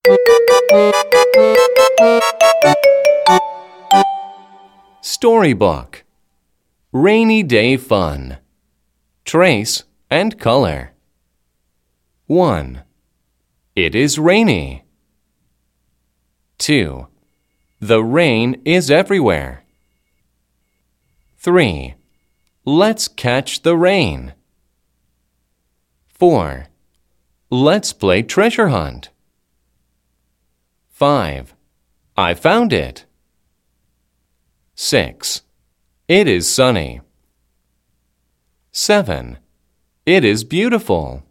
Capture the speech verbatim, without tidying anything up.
Storybook. Rainy day fun. Trace and color. one. It is rainy. two. The rain is everywhere. three. Let's catch the rain. four. Let's play treasure hunt. five. I found it. six. It is sunny. seven. It is beautiful.